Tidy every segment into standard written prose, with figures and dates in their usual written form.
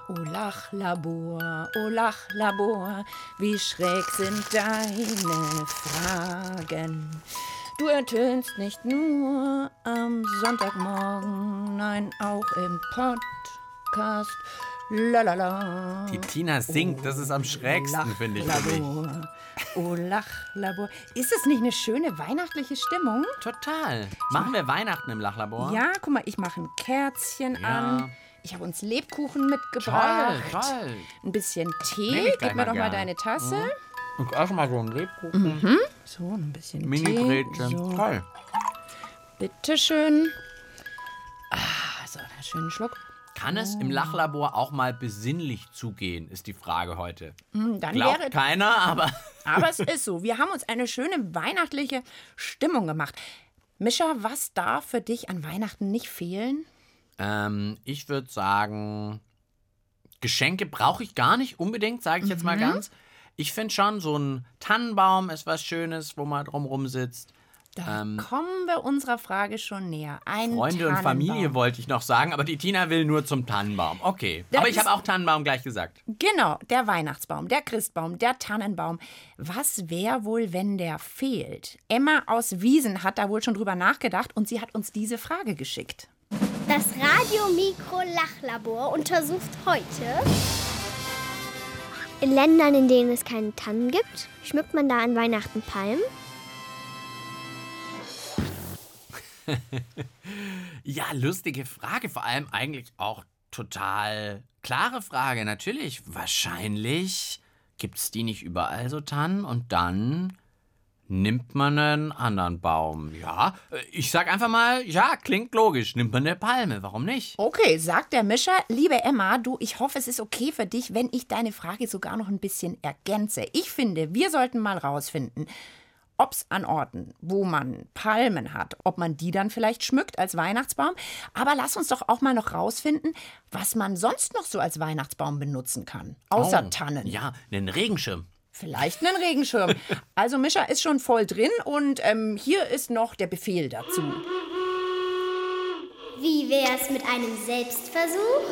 O Lachlabor, wie schräg sind deine Fragen. Du ertönst nicht nur am Sonntagmorgen, nein, auch im Podcast. Lalala. Die Tina singt, das ist am schrägsten, finde ich. O Lachlabor. Ist es nicht eine schöne weihnachtliche Stimmung? Total. Machen wir Weihnachten im Lachlabor? Ja, guck mal, ich mache ein Kerzchen an. Ich habe uns Lebkuchen mitgebracht. Toll. Ein bisschen Tee. Gib mir doch mal deine Tasse. Und auch mal so ein Lebkuchen. So, ein bisschen Mini-Brezel. Tee. So. Toll. Bitteschön. So, einen schönen Schluck. Kann es im Lachlabor auch mal besinnlich zugehen, ist die Frage heute. Dann Glaubt wäre keiner, aber... Aber es ist so. Wir haben uns eine schöne weihnachtliche Stimmung gemacht. Mischa, was darf für dich an Weihnachten nicht fehlen? Ich würde sagen, Geschenke brauche ich gar nicht unbedingt, sage ich jetzt mal ganz. Ich finde schon, so ein Tannenbaum ist was Schönes, wo man drumrum sitzt. Da kommen wir unserer Frage schon näher. Ein Freunde und Familie wollte ich noch sagen, aber die Tina will nur zum Tannenbaum. Okay, aber ich habe auch Tannenbaum gleich gesagt. Genau, der Weihnachtsbaum, der Christbaum, der Tannenbaum. Was wäre wohl, wenn der fehlt? Emma aus Wiesen hat da wohl schon drüber nachgedacht und sie hat uns diese Frage geschickt. Das Radio-Mikro-Lachlabor untersucht heute: In Ländern, in denen es keine Tannen gibt, schmückt man da an Weihnachten Palmen? Ja, lustige Frage, vor allem eigentlich auch total klare Frage. Natürlich, wahrscheinlich gibt es die nicht überall so Tannen und dann nimmt man einen anderen Baum. Ja, ich sag einfach mal, ja, klingt logisch, nimmt man eine Palme, warum nicht? Okay, sagt der Mischer. Liebe Emma, du, ich hoffe, es ist okay für dich, wenn ich deine Frage sogar noch ein bisschen ergänze. Ich finde, wir sollten mal rausfinden, ob es an Orten, wo man Palmen hat, ob man die dann vielleicht schmückt als Weihnachtsbaum. Aber lass uns doch auch mal noch rausfinden, was man sonst noch so als Weihnachtsbaum benutzen kann. Außer Tannen. Ja, einen Regenschirm. Vielleicht einen Regenschirm. Also Mischa ist schon voll drin und hier ist noch der Befehl dazu. Wie wär's mit einem Selbstversuch?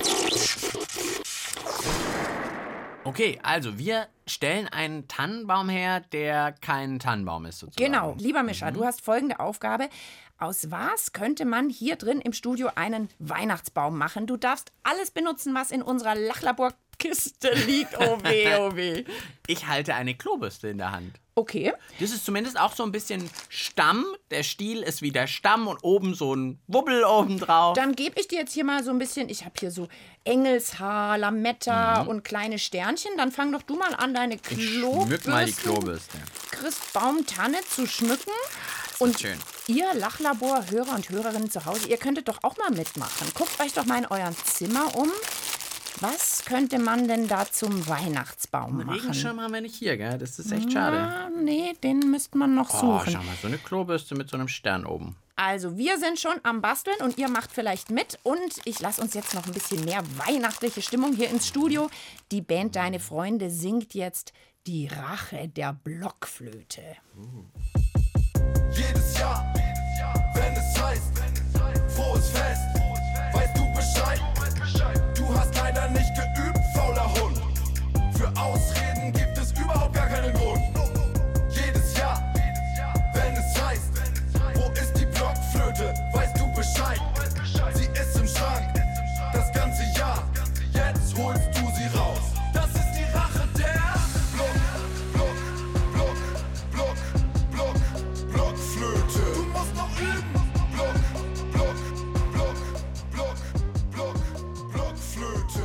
Okay, also wir stellen einen Tannenbaum her, der kein Tannenbaum ist sozusagen. Genau, lieber Mischa, du hast folgende Aufgabe. Aus was könnte man hier drin im Studio einen Weihnachtsbaum machen? Du darfst alles benutzen, was in unserer Lachlaborkiste liegt. Oh weh, oh weh. Ich halte eine Klobürste in der Hand. Okay. Das ist zumindest auch so ein bisschen Stamm. Der Stiel ist wie der Stamm und oben so ein Wubbel oben drauf. Dann gebe ich dir jetzt hier mal so ein bisschen, ich habe hier so Engelshaar, Lametta und kleine Sternchen. Dann fang doch du mal an, deine Schmück mal die Klobürste. Christbaum-Tanne zu schmücken. Und schön. Ihr Lachlabor-Hörer und Hörerinnen zu Hause, ihr könntet doch auch mal mitmachen. Guckt euch doch mal in eurem Zimmer um. Was könnte man denn da zum Weihnachtsbaum machen? Regenschirm haben wir nicht hier, gell? Das ist echt schade. Nee, den müsste man noch suchen. Schau mal, so eine Klobürste mit so einem Stern oben. Also, wir sind schon am Basteln und ihr macht vielleicht mit. Und ich lasse uns jetzt noch ein bisschen mehr weihnachtliche Stimmung hier ins Studio. Die Band Deine Freunde singt jetzt Die Rache der Blockflöte. Jedes Jahr, wenn es heißt, frohes Fest, weißt du Bescheid. Du hast leider nicht geübt, fauler Hund. Für Ausreden gibt es überhaupt gar keinen Grund. Jedes Jahr, wenn es heißt, wo ist die Blockflöte, weißt du Bescheid. Sie ist im Schrank, das ganze Jahr, jetzt holst du sie raus. Das ist die Rache der Blockflöte. Du musst noch üben. Blockflöte.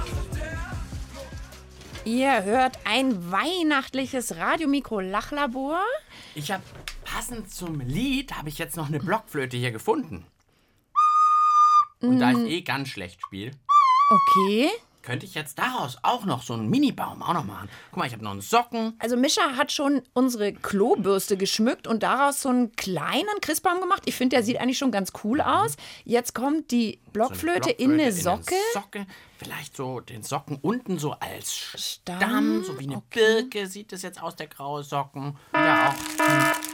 Ihr hört ein weihnachtliches Radiomikro-Lachlabor. Ich habe passend zum Lied, habe ich jetzt noch eine Blockflöte hier gefunden. Und da ich ganz schlecht spiele, Okay. könnte ich jetzt daraus auch noch so einen Minibaum auch noch machen. Guck mal, ich habe noch einen Socken. Also Mischa hat schon unsere Klobürste geschmückt und daraus so einen kleinen Christbaum gemacht. Ich finde, der sieht eigentlich schon ganz cool aus. Jetzt kommt die Blockflöte, in eine Socke. Vielleicht so den Socken unten so als Stamm, so wie eine Birke sieht es jetzt aus, der graue Socken. Ja, auch.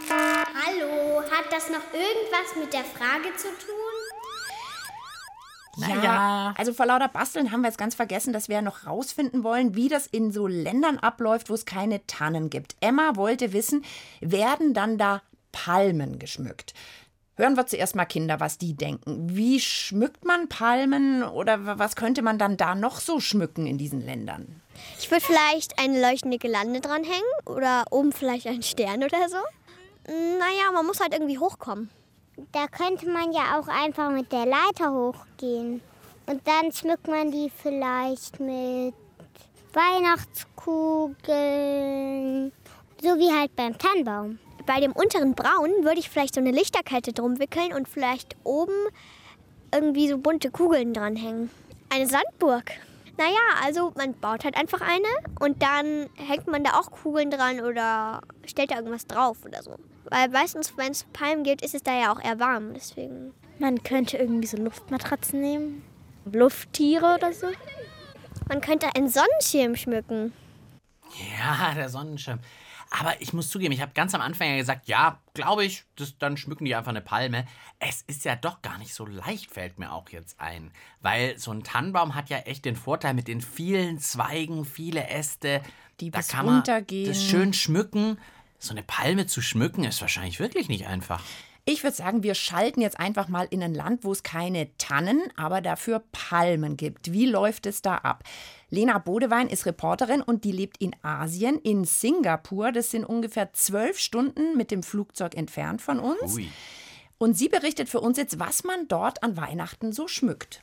Hallo, hat das noch irgendwas mit der Frage zu tun? Ja, also vor lauter Basteln haben wir jetzt ganz vergessen, dass wir ja noch rausfinden wollen, wie das in so Ländern abläuft, wo es keine Tannen gibt. Emma wollte wissen, werden dann da Palmen geschmückt? Hören wir zuerst mal Kinder, was die denken. Wie schmückt man Palmen oder was könnte man dann da noch so schmücken in diesen Ländern? Ich würde vielleicht eine leuchtende Girlande dranhängen oder oben vielleicht einen Stern oder so. Naja, man muss halt irgendwie hochkommen. Da könnte man ja auch einfach mit der Leiter hochgehen. Und dann schmückt man die vielleicht mit Weihnachtskugeln, so wie halt beim Tannenbaum. Bei dem unteren Braun würde ich vielleicht so eine Lichterkette drum wickeln und vielleicht oben irgendwie so bunte Kugeln dranhängen. Eine Sandburg. Naja, also man baut halt einfach eine und dann hängt man da auch Kugeln dran oder stellt da irgendwas drauf oder so. Weil meistens, wenn es Palmen gibt, ist es da ja auch eher warm, deswegen. Man könnte irgendwie so Luftmatratzen nehmen, Lufttiere oder so. Man könnte einen Sonnenschirm schmücken. Ja, der Sonnenschirm. Aber ich muss zugeben, ich habe ganz am Anfang ja gesagt, ja, glaube ich, dann schmücken die einfach eine Palme. Es ist ja doch gar nicht so leicht, fällt mir auch jetzt ein. Weil so ein Tannenbaum hat ja echt den Vorteil mit den vielen Zweigen, viele Äste. Die da bis kann man runtergehen. das schön schmücken. So eine Palme zu schmücken ist wahrscheinlich wirklich nicht einfach. Ich würde sagen, wir schalten jetzt einfach mal in ein Land, wo es keine Tannen, aber dafür Palmen gibt. Wie läuft es da ab? Lena Bodewein ist Reporterin und die lebt in Asien, in Singapur. Das sind ungefähr 12 Stunden mit dem Flugzeug entfernt von uns. Ui. Und sie berichtet für uns jetzt, was man dort an Weihnachten so schmückt.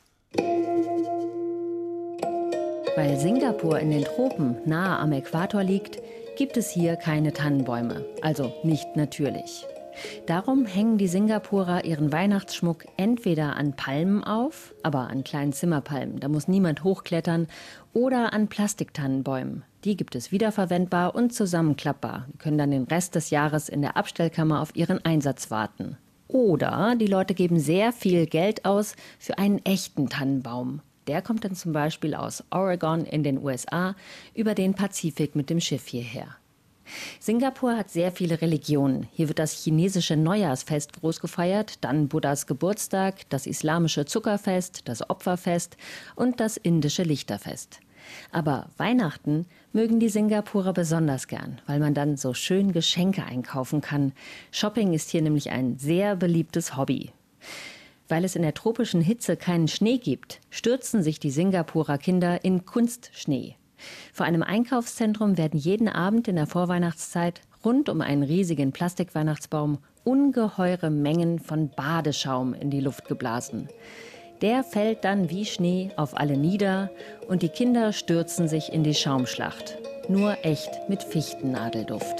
Weil Singapur in den Tropen nahe am Äquator liegt, gibt es hier keine Tannenbäume, also nicht natürlich. Darum hängen die Singapurer ihren Weihnachtsschmuck entweder an Palmen auf, aber an kleinen Zimmerpalmen, da muss niemand hochklettern, oder an Plastiktannenbäumen. Die gibt es wiederverwendbar und zusammenklappbar. Die können dann den Rest des Jahres in der Abstellkammer auf ihren Einsatz warten. Oder die Leute geben sehr viel Geld aus für einen echten Tannenbaum. Der kommt dann zum Beispiel aus Oregon in den USA über den Pazifik mit dem Schiff hierher. Singapur hat sehr viele Religionen. Hier wird das chinesische Neujahrsfest groß gefeiert, dann Buddhas Geburtstag, das islamische Zuckerfest, das Opferfest und das indische Lichterfest. Aber Weihnachten mögen die Singapurer besonders gern, weil man dann so schön Geschenke einkaufen kann. Shopping ist hier nämlich ein sehr beliebtes Hobby. Weil es in der tropischen Hitze keinen Schnee gibt, stürzen sich die Singapurer Kinder in Kunstschnee. Vor einem Einkaufszentrum werden jeden Abend in der Vorweihnachtszeit rund um einen riesigen Plastikweihnachtsbaum ungeheure Mengen von Badeschaum in die Luft geblasen. Der fällt dann wie Schnee auf alle nieder und die Kinder stürzen sich in die Schaumschlacht. Nur echt mit Fichtennadelduft.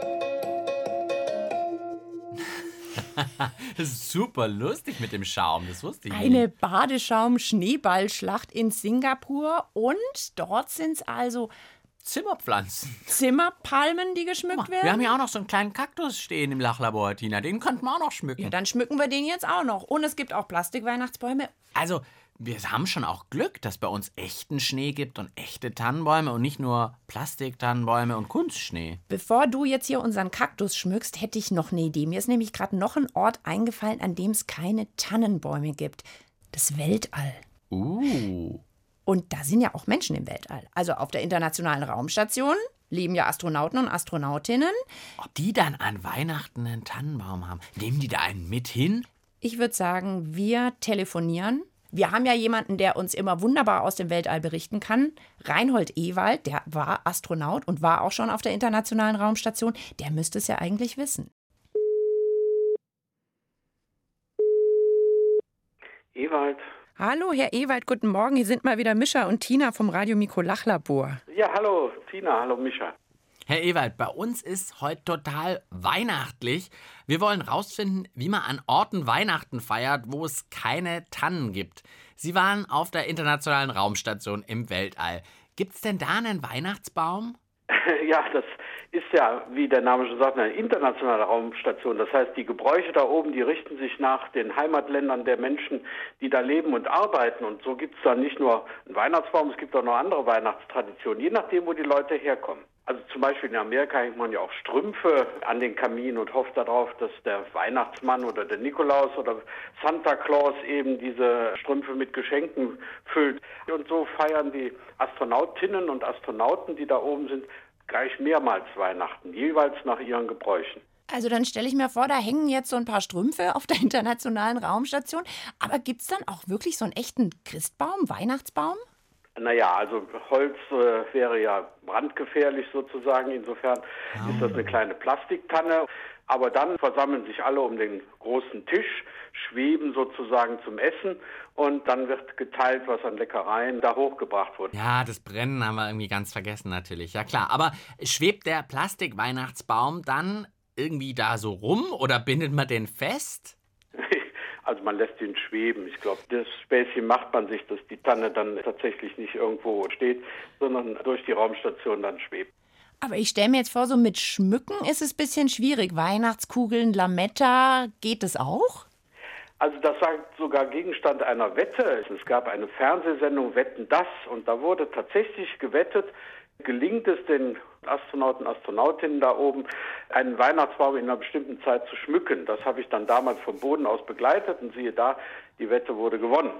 Das ist super lustig mit dem Schaum, das wusste ich nicht. Eine Badeschaum-Schneeballschlacht in Singapur und dort sind es also Zimmerpflanzen. Zimmerpalmen, die geschmückt werden. Wir haben ja auch noch so einen kleinen Kaktus stehen im Lachlabor, Tina. Den könnten wir auch noch schmücken. Ja, dann schmücken wir den jetzt auch noch. Und es gibt auch Plastikweihnachtsbäume. Also, wir haben schon auch Glück, dass bei uns echten Schnee gibt und echte Tannenbäume und nicht nur Plastiktannenbäume und Kunstschnee. Bevor du jetzt hier unseren Kaktus schmückst, hätte ich noch eine Idee. Mir ist nämlich gerade noch ein Ort eingefallen, an dem es keine Tannenbäume gibt. Das Weltall. Und da sind ja auch Menschen im Weltall. Also auf der Internationalen Raumstation leben ja Astronauten und Astronautinnen. Ob die dann an Weihnachten einen Tannenbaum haben, nehmen die da einen mit hin? Ich würde sagen, wir telefonieren. Wir haben ja jemanden, der uns immer wunderbar aus dem Weltall berichten kann. Reinhold Ewald, der war Astronaut und war auch schon auf der Internationalen Raumstation. Der müsste es ja eigentlich wissen. Ewald. Hallo, Herr Ewald, guten Morgen. Hier sind mal wieder Mischa und Tina vom Radio Mikro Lachlabor. Ja, hallo Tina, hallo Mischa. Herr Ewald, bei uns ist heute total weihnachtlich. Wir wollen rausfinden, wie man an Orten Weihnachten feiert, wo es keine Tannen gibt. Sie waren auf der Internationalen Raumstation im Weltall. Gibt's denn da einen Weihnachtsbaum? Ja, das ist ja, wie der Name schon sagt, eine internationale Raumstation. Das heißt, die Gebräuche da oben, die richten sich nach den Heimatländern der Menschen, die da leben und arbeiten. Und so gibt es dann nicht nur einen Weihnachtsbaum, es gibt auch noch andere Weihnachtstraditionen, je nachdem, wo die Leute herkommen. Also zum Beispiel in Amerika hängt man ja auch Strümpfe an den Kamin und hofft darauf, dass der Weihnachtsmann oder der Nikolaus oder Santa Claus eben diese Strümpfe mit Geschenken füllt. Und so feiern die Astronautinnen und Astronauten, die da oben sind, gleich mehrmals Weihnachten, jeweils nach ihren Gebräuchen. Also dann stelle ich mir vor, da hängen jetzt so ein paar Strümpfe auf der Internationalen Raumstation. Aber gibt es dann auch wirklich so einen echten Christbaum, Weihnachtsbaum? Naja, also Holz wäre ja brandgefährlich sozusagen. Insofern ist das eine kleine Plastiktanne. Aber dann versammeln sich alle um den großen Tisch, schweben sozusagen zum Essen und dann wird geteilt, was an Leckereien da hochgebracht wurde. Ja, das Brennen haben wir irgendwie ganz vergessen natürlich. Ja klar, aber schwebt der Plastik-Weihnachtsbaum dann irgendwie da so rum oder bindet man den fest? Also man lässt ihn schweben. Ich glaube, das Späßchen macht man sich, dass die Tanne dann tatsächlich nicht irgendwo steht, sondern durch die Raumstation dann schwebt. Aber ich stelle mir jetzt vor, so mit Schmücken ist es ein bisschen schwierig. Weihnachtskugeln, Lametta, geht es auch? Also das war sogar Gegenstand einer Wette. Es gab eine Fernsehsendung Wetten, das, und da wurde tatsächlich gewettet, gelingt es den Astronauten, Astronautinnen da oben, einen Weihnachtsbaum in einer bestimmten Zeit zu schmücken. Das habe ich dann damals vom Boden aus begleitet und siehe da, die Wette wurde gewonnen.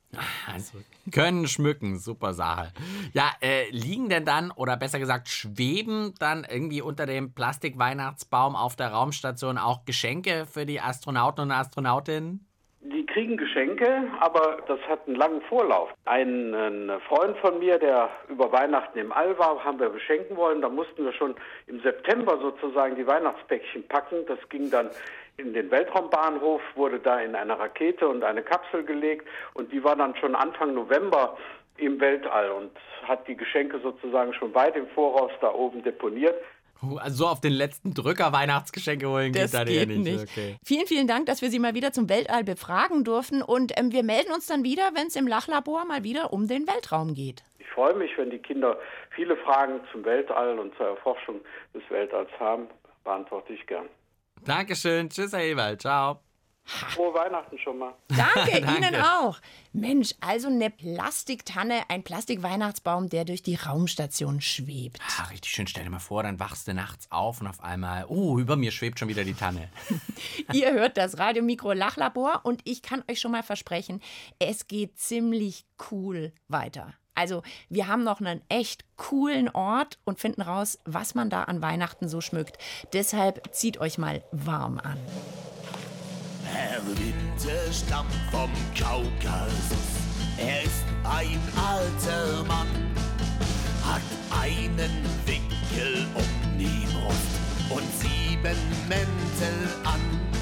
Also, können schmücken, super Sache. Ja, liegen denn dann, oder besser gesagt, schweben dann irgendwie unter dem Plastik-Weihnachtsbaum auf der Raumstation auch Geschenke für die Astronauten und Astronautinnen? Die kriegen Geschenke, aber das hat einen langen Vorlauf. Ein Freund von mir, der über Weihnachten im All war, haben wir beschenken wollen. Da mussten wir schon im September sozusagen die Weihnachtspäckchen packen. Das ging dann in den Weltraumbahnhof, wurde da in eine Rakete und eine Kapsel gelegt. Und die war dann schon Anfang November im Weltall und hat die Geschenke sozusagen schon weit im Voraus da oben deponiert. Also so auf den letzten Drücker Weihnachtsgeschenke holen geht da geht nicht. nicht. Okay. Vielen, vielen Dank, dass wir Sie mal wieder zum Weltall befragen durften. Und wir melden uns dann wieder, wenn es im Lachlabor mal wieder um den Weltraum geht. Ich freue mich, wenn die Kinder viele Fragen zum Weltall und zur Erforschung des Weltalls haben. Beantworte ich gern. Dankeschön. Tschüss, Herr Ewald. Ciao. Frohe Weihnachten schon mal. Danke, Danke. Ihnen auch. Mensch, also eine Plastiktanne, ein Plastikweihnachtsbaum, der durch die Raumstation schwebt. Ah, richtig schön. Stell dir mal vor, dann wachst du nachts auf und auf einmal, über mir schwebt schon wieder die Tanne. Ihr hört das Radiomikro Lachlabor und ich kann euch schon mal versprechen, es geht ziemlich cool weiter. Also wir haben noch einen echt coolen Ort und finden raus, was man da an Weihnachten so schmückt. Deshalb zieht euch mal warm an. Herr Winter stammt vom Kaukasus. Er ist ein alter Mann, hat einen Wickel um die Brust und 7 Mäntel an.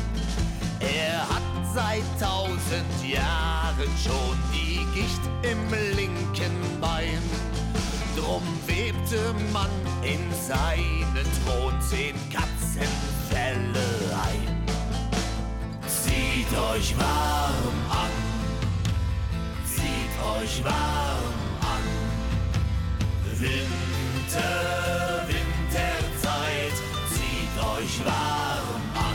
Er hat seit 1000 Jahren schon die Gicht im linken Bein. Drum webte man in seinen Thron 10 Katzenfelle ein. Zieht euch warm an, zieht euch warm an. Winter, Winterzeit, zieht euch warm an.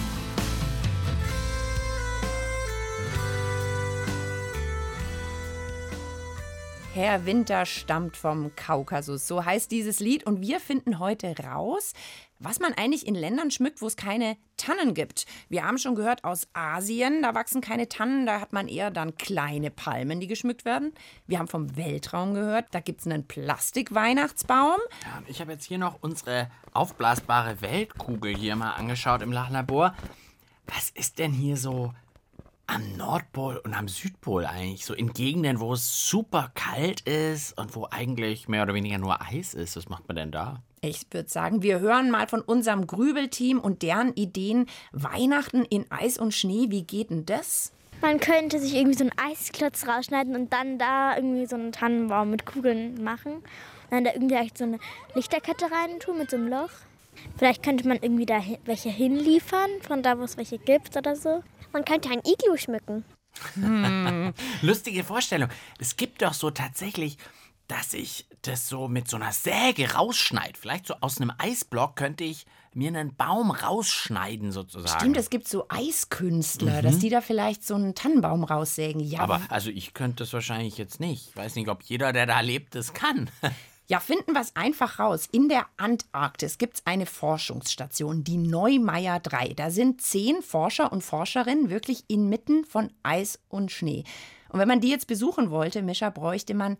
Herr Winter stammt vom Kaukasus, so heißt dieses Lied. Und wir finden heute raus, was man eigentlich in Ländern schmückt, wo es keine Tannen gibt. Wir haben schon gehört, aus Asien, da wachsen keine Tannen, da hat man eher dann kleine Palmen, die geschmückt werden. Wir haben vom Weltraum gehört, da gibt es einen Plastikweihnachtsbaum. Ja, ich habe jetzt hier noch unsere aufblasbare Weltkugel hier mal angeschaut im Lachlabor. Was ist denn hier so am Nordpol und am Südpol eigentlich? So in Gegenden, wo es super kalt ist und wo eigentlich mehr oder weniger nur Eis ist. Was macht man denn da? Ich würde sagen, wir hören mal von unserem Grübelteam und deren Ideen. Weihnachten in Eis und Schnee, wie geht denn das? Man könnte sich irgendwie so einen Eisklotz rausschneiden und dann da irgendwie so einen Tannenbaum mit Kugeln machen. Und dann da irgendwie so eine Lichterkette rein tun mit so einem Loch. Vielleicht könnte man irgendwie da welche hinliefern, von da, wo es welche gibt oder so. Man könnte ein Iglu schmücken. Lustige Vorstellung. Es gibt doch so tatsächlich, dass ich das so mit so einer Säge rausschneide. Vielleicht so aus einem Eisblock könnte ich mir einen Baum rausschneiden sozusagen. Stimmt, es gibt so Eiskünstler, dass die da vielleicht so einen Tannenbaum raussägen. Ja, Aber also ich könnte das wahrscheinlich jetzt nicht. Ich weiß nicht, ob jeder, der da lebt, das kann. Ja, finden wir es einfach raus. In der Antarktis gibt es eine Forschungsstation, die Neumeier 3. Da sind 10 Forscher und Forscherinnen wirklich inmitten von Eis und Schnee. Und wenn man die jetzt besuchen wollte, Mischa, bräuchte man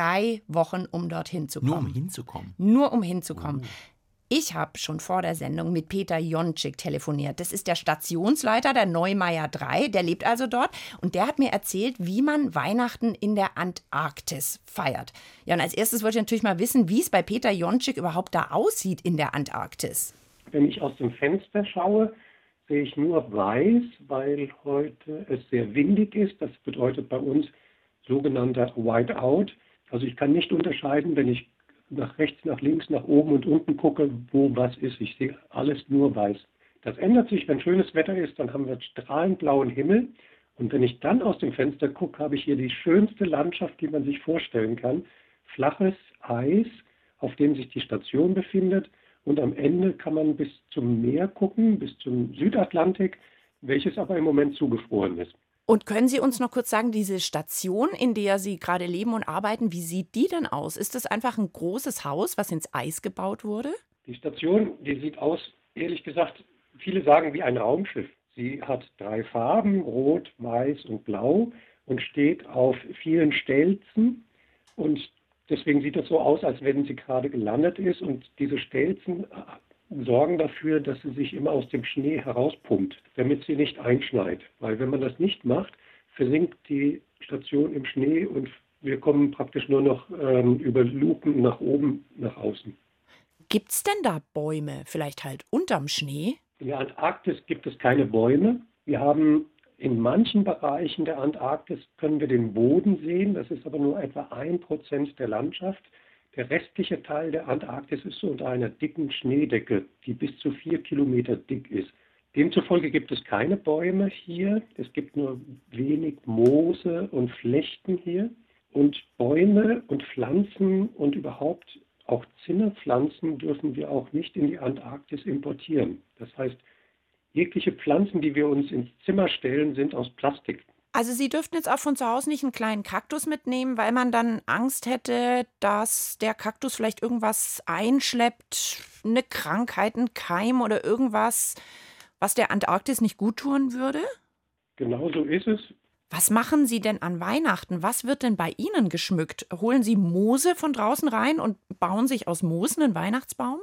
3 Wochen, um dorthin zu kommen. Nur um hinzukommen? Nur um hinzukommen. Ich habe schon vor der Sendung mit Peter Jonczyk telefoniert. Das ist der Stationsleiter der Neumeier 3, der lebt also dort. Und der hat mir erzählt, wie man Weihnachten in der Antarktis feiert. Ja, und als erstes wollte ich natürlich mal wissen, wie es bei Peter Jonczyk überhaupt da aussieht in der Antarktis. Wenn ich aus dem Fenster schaue, sehe ich nur weiß, weil heute es sehr windig ist. Das bedeutet bei uns sogenannter Whiteout. Also ich kann nicht unterscheiden, wenn ich nach rechts, nach links, nach oben und unten gucke, wo was ist. Ich sehe alles nur weiß. Das ändert sich, wenn schönes Wetter ist, dann haben wir strahlend blauen Himmel. Und wenn ich dann aus dem Fenster gucke, habe ich hier die schönste Landschaft, die man sich vorstellen kann. Flaches Eis, auf dem sich die Station befindet. Und am Ende kann man bis zum Meer gucken, bis zum Südatlantik, welches aber im Moment zugefroren ist. Und können Sie uns noch kurz sagen, diese Station, in der Sie gerade leben und arbeiten, wie sieht die denn aus? Ist das einfach ein großes Haus, was ins Eis gebaut wurde? Die Station, die sieht aus, ehrlich gesagt, viele sagen wie ein Raumschiff. Sie hat 3 Farben, Rot, Weiß und Blau, und steht auf vielen Stelzen. Und deswegen sieht das so aus, als wenn sie gerade gelandet ist. Und diese Stelzen sorgen dafür, dass sie sich immer aus dem Schnee herauspumpt, damit sie nicht einschneit. Weil wenn man das nicht macht, versinkt die Station im Schnee und wir kommen praktisch nur noch über Luken nach oben, nach außen. Gibt es denn da Bäume, vielleicht halt unterm Schnee? In der Antarktis gibt es keine Bäume. Wir haben in manchen Bereichen der Antarktis, können wir den Boden sehen. Das ist aber nur etwa 1% der Landschaft. Der restliche Teil der Antarktis ist so unter einer dicken Schneedecke, die bis zu 4 Kilometer dick ist. Demzufolge gibt es keine Bäume hier. Es gibt nur wenig Moose und Flechten hier. Und Bäume und Pflanzen und überhaupt auch Zinnerpflanzen dürfen wir auch nicht in die Antarktis importieren. Das heißt, jegliche Pflanzen, die wir uns ins Zimmer stellen, sind aus Plastik. Also Sie dürften jetzt auch von zu Hause nicht einen kleinen Kaktus mitnehmen, weil man dann Angst hätte, dass der Kaktus vielleicht irgendwas einschleppt, eine Krankheit, ein Keim oder irgendwas, was der Antarktis nicht gut tun würde? Genau so ist es. Was machen Sie denn an Weihnachten? Was wird denn bei Ihnen geschmückt? Holen Sie Moose von draußen rein und bauen sich aus Moos einen Weihnachtsbaum?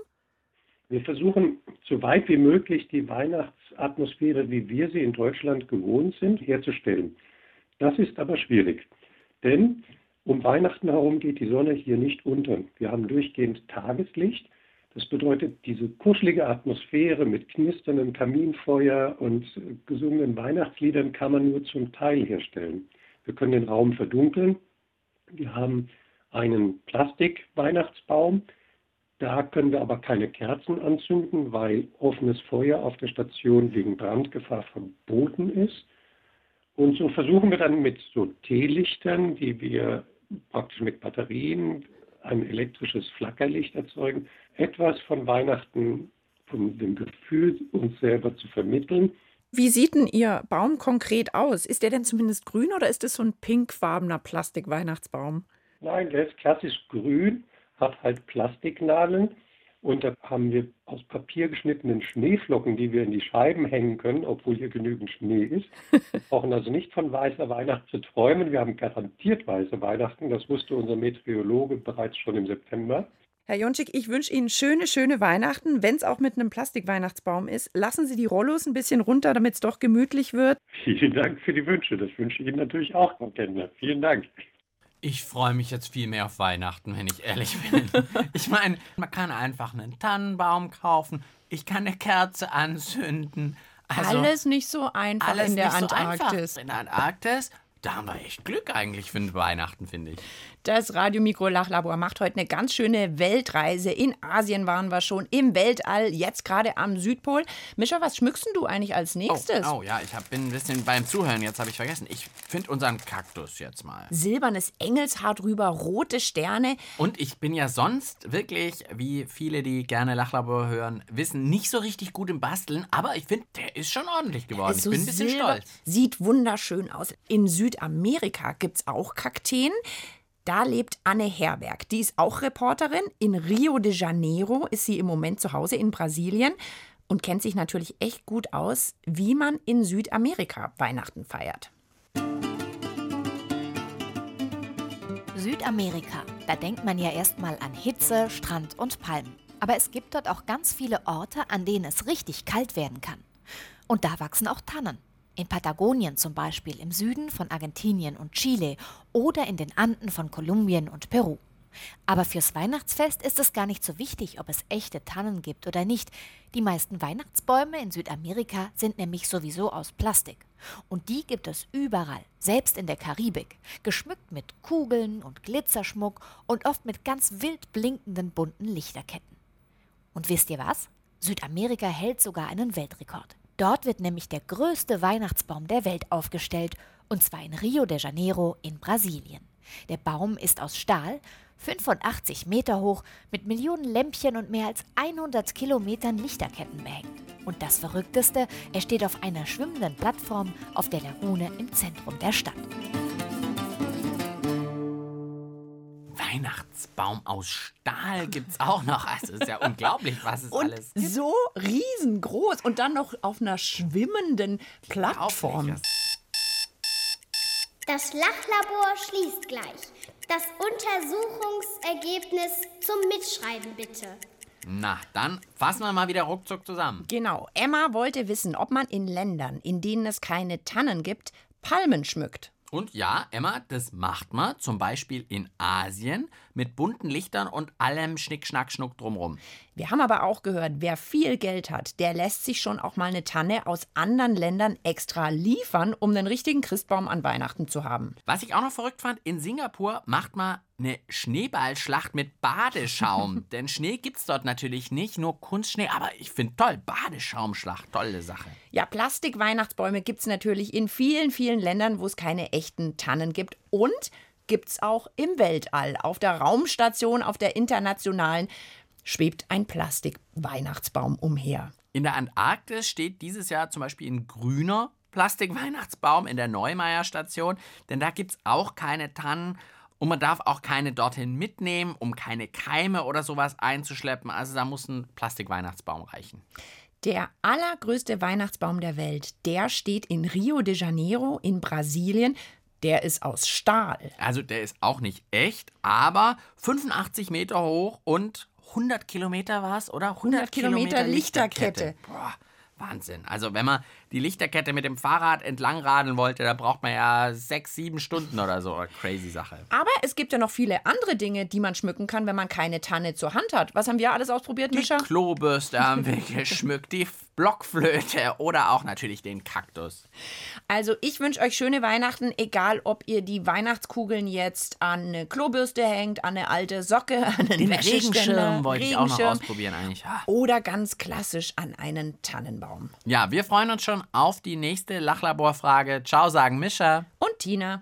Wir versuchen, so weit wie möglich die Weihnachtsatmosphäre, wie wir sie in Deutschland gewohnt sind, herzustellen. Das ist aber schwierig, denn um Weihnachten herum geht die Sonne hier nicht unter. Wir haben durchgehend Tageslicht. Das bedeutet, diese kuschelige Atmosphäre mit knisterndem Kaminfeuer und gesungenen Weihnachtsliedern kann man nur zum Teil herstellen. Wir können den Raum verdunkeln. Wir haben einen Plastik-Weihnachtsbaum. Da können wir aber keine Kerzen anzünden, weil offenes Feuer auf der Station wegen Brandgefahr verboten ist. Und so versuchen wir dann mit so Teelichtern, die wir praktisch mit Batterien, ein elektrisches Flackerlicht erzeugen, etwas von Weihnachten, von dem Gefühl uns selber zu vermitteln. Wie sieht denn Ihr Baum konkret aus? Ist der denn zumindest grün oder ist es so ein pinkfarbener Plastik-Weihnachtsbaum? Nein, der ist klassisch grün, hat halt Plastiknadeln und da haben wir aus Papier geschnittenen Schneeflocken, die wir in die Scheiben hängen können, obwohl hier genügend Schnee ist. Wir brauchen also nicht von weißer Weihnacht zu träumen. Wir haben garantiert weiße Weihnachten. Das wusste unser Meteorologe bereits schon im September. Herr Jonczyk, ich wünsche Ihnen schöne Weihnachten, wenn es auch mit einem Plastikweihnachtsbaum ist. Lassen Sie die Rollos ein bisschen runter, damit es doch gemütlich wird. Vielen Dank für die Wünsche. Das wünsche ich Ihnen natürlich auch, Frau Kendler. Vielen Dank. Ich freue mich jetzt viel mehr auf Weihnachten, wenn ich ehrlich bin. Ich meine, man kann einfach einen Tannenbaum kaufen, ich kann eine Kerze anzünden. Also, alles nicht so einfach alles in der nicht Antarktis. So einfach in der Antarktis, da haben wir echt Glück eigentlich für Weihnachten, finde ich. Das Radiomikro-Lachlabor macht heute eine ganz schöne Weltreise. In Asien waren wir schon, im Weltall, jetzt gerade am Südpol. Mischa, was schmückst denn du eigentlich als nächstes? Oh ja, bin ein bisschen beim Zuhören, jetzt habe ich vergessen. Ich finde unseren Kaktus jetzt mal. Silbernes Engelshaar drüber, rote Sterne. Und ich bin ja sonst wirklich, wie viele, die gerne Lachlabor hören, wissen, nicht so richtig gut im Basteln. Aber ich finde, der ist schon ordentlich geworden. Ich bin ein bisschen stolz. Sieht wunderschön aus. In Südamerika gibt es auch Kakteen. Da lebt Anne Herberg. Die ist auch Reporterin. In Rio de Janeiro ist sie im Moment zu Hause in Brasilien und kennt sich natürlich echt gut aus, wie man in Südamerika Weihnachten feiert. Südamerika, da denkt man ja erstmal an Hitze, Strand und Palmen. Aber es gibt dort auch ganz viele Orte, an denen es richtig kalt werden kann. Und da wachsen auch Tannen. In Patagonien zum Beispiel, im Süden von Argentinien und Chile oder in den Anden von Kolumbien und Peru. Aber fürs Weihnachtsfest ist es gar nicht so wichtig, ob es echte Tannen gibt oder nicht. Die meisten Weihnachtsbäume in Südamerika sind nämlich sowieso aus Plastik. Und die gibt es überall, selbst in der Karibik, geschmückt mit Kugeln und Glitzerschmuck und oft mit ganz wild blinkenden bunten Lichterketten. Und wisst ihr was? Südamerika hält sogar einen Weltrekord. Dort wird nämlich der größte Weihnachtsbaum der Welt aufgestellt, und zwar in Rio de Janeiro in Brasilien. Der Baum ist aus Stahl, 85 Meter hoch, mit Millionen Lämpchen und mehr als 100 Kilometern Lichterketten behängt. Und das Verrückteste, er steht auf einer schwimmenden Plattform auf der Lagune im Zentrum der Stadt. Weihnachtsbaum aus Stahl gibt's auch noch. Also ist ja unglaublich, was es Und alles gibt. so riesengroß und dann noch auf einer schwimmenden Plattform. Das Lachlabor schließt gleich. Das Untersuchungsergebnis zum Mitschreiben bitte. Na, dann fassen wir mal wieder ruckzuck zusammen. Genau, Emma wollte wissen, ob man in Ländern, in denen es keine Tannen gibt, Palmen schmückt. Und ja, Emma, das macht man zum Beispiel in Asien mit bunten Lichtern und allem Schnick, Schnack, Schnuck drumrum. Wir haben aber auch gehört, wer viel Geld hat, der lässt sich schon auch mal eine Tanne aus anderen Ländern extra liefern, um den richtigen Christbaum an Weihnachten zu haben. Was ich auch noch verrückt fand, in Singapur macht man eine Schneeballschlacht mit Badeschaum. Denn Schnee gibt's dort natürlich nicht, nur Kunstschnee. Aber ich finde toll, Badeschaumschlacht, tolle Sache. Ja, Plastik-Weihnachtsbäume gibt es natürlich in vielen, vielen Ländern, wo es keine echten Tannen gibt. Und gibt es auch im Weltall. Auf der Raumstation, auf der internationalen, schwebt ein Plastik-Weihnachtsbaum umher. In der Antarktis steht dieses Jahr zum Beispiel ein grüner Plastik-Weihnachtsbaum in der Neumeier-Station. Denn da gibt es auch keine Tannen. Und man darf auch keine dorthin mitnehmen, um keine Keime oder sowas einzuschleppen. Also da muss ein Plastik-Weihnachtsbaum reichen. Der allergrößte Weihnachtsbaum der Welt, der steht in Rio de Janeiro in Brasilien. Der ist aus Stahl. Also der ist auch nicht echt, aber 85 Meter hoch und 100 Kilometer war es, oder? 100 Kilometer Lichterkette. Boah, Wahnsinn. Also wenn man die Lichterkette mit dem Fahrrad entlang radeln wollte, da braucht man ja 6, 7 Stunden oder so. Crazy Sache. Aber es gibt ja noch viele andere Dinge, die man schmücken kann, wenn man keine Tanne zur Hand hat. Was haben wir alles ausprobiert, Mischa? Die Klobürste haben wir geschmückt, die Blockflöte oder auch natürlich den Kaktus. Also ich wünsche euch schöne Weihnachten, egal ob ihr die Weihnachtskugeln jetzt an eine Klobürste hängt, an eine alte Socke, an einen Den Wäscheständer, Regenschirm wollte ich auch noch ausprobieren eigentlich. Ja. Oder ganz klassisch an einen Tannenbaum. Ja, wir freuen uns schon auf die nächste Lachlabor-Frage. Ciao, sagen Mischa und Tina.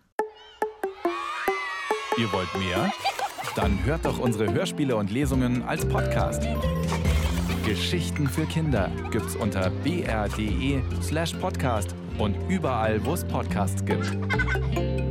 Ihr wollt mehr? Dann hört doch unsere Hörspiele und Lesungen als Podcast. Geschichten für Kinder gibt's unter br.de/podcast und überall, wo es Podcasts gibt.